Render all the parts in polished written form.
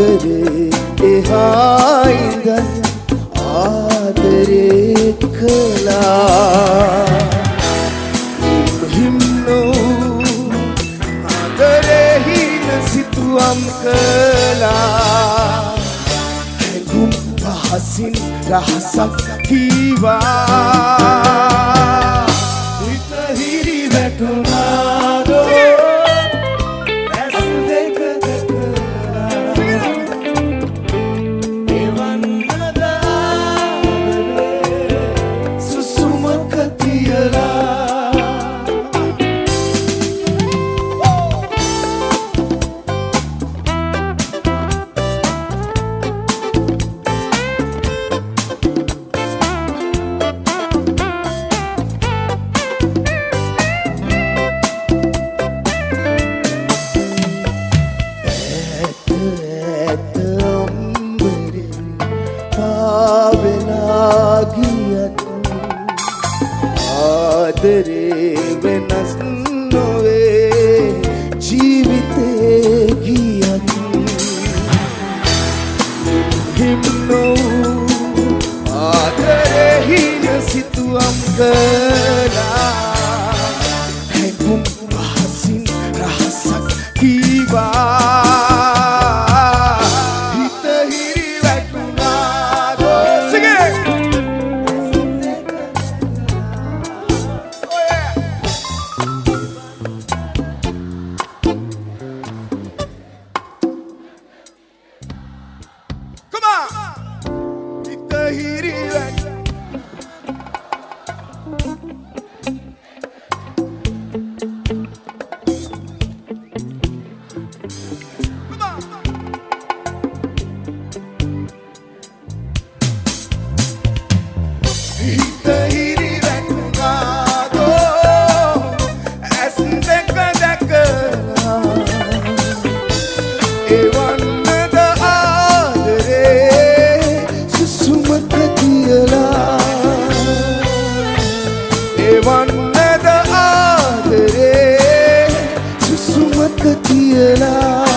සාගරේ එහා ඉඳන් ආදරේ කළා සිතුවම් කළා හැඟුම් පහසින් රහසක් කීවා හිත හිරි වැටුණාදෝ ඇස් දෙක දැකලා එවන්නද ආදරේ සුසුමක තියලා ආදරේ වෙනස් නොවේ ජීවිතේ ගියත් හිම්නෝ ආදරේ හින සිතුවම් කළා හැඟුම් පහසින් රහසක් කීවා හිත හිරි වැටුණාදෝ සිගේ එවන්නද ආදරේ සුසුමක තියලා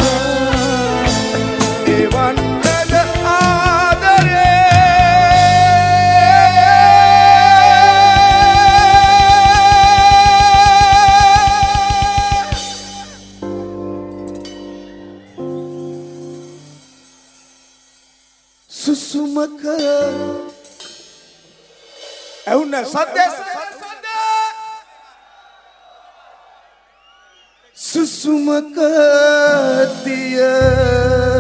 එවන්නද ආදරේ සුසුමක ඇහුන්න සද්දේ සුසුමක තියලා